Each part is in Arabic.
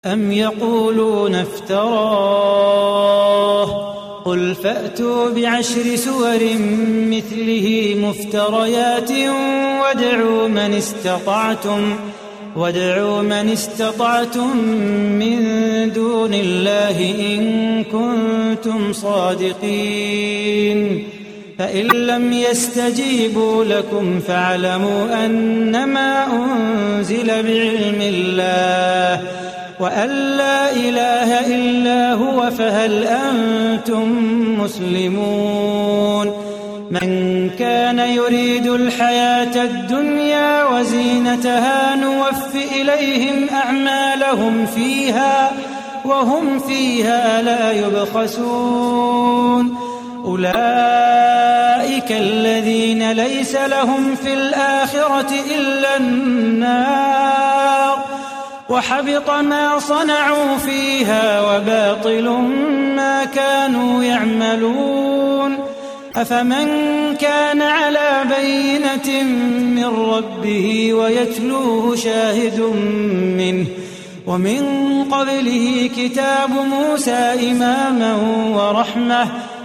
أم يقولون افتراه قل فأتوا بعشر سور مثله مفتريات وادعوا من استطعتم من دون الله إن كنتم صادقين فإن لم يستجيبوا لكم فاعلموا أنما أنزل بعلم الله وأن لا إله إلا هو فهل أنتم مسلمون من كان يريد الحياة الدنيا وزينتها نوف إليهم أعمالهم فيها وهم فيها لا يبخسون أولئك الذين ليس لهم في الآخرة إلا النار وحبط ما صنعوا فيها وباطل ما كانوا يعملون أفمن كان على بينة من ربه ويتلوه شاهد منه ومن قبله كتاب موسى إماما ورحمة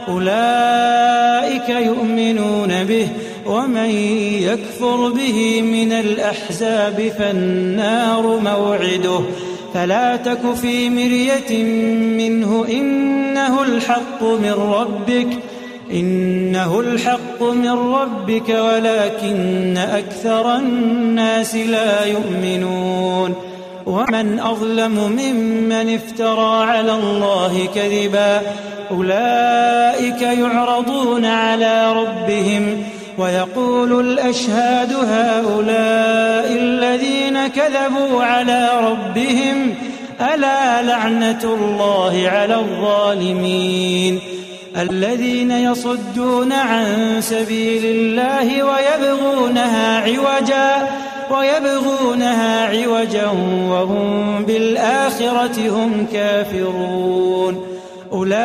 أولئك يؤمنون به ومن يكفر به من الأحزاب فالنار موعده فلا تك في مرية منه إنه الحق من ربك ولكن أكثر الناس لا يؤمنون ومن أظلم ممن افترى على الله كذبا أولئك يعرضون على ربهم ويقول الأشهاد هؤلاء الذين كذبوا على ربهم ألا لعنة الله على الظالمين الذين يصدون عن سبيل الله ويبغونها عوجا وهم بالآخرة هم كافرون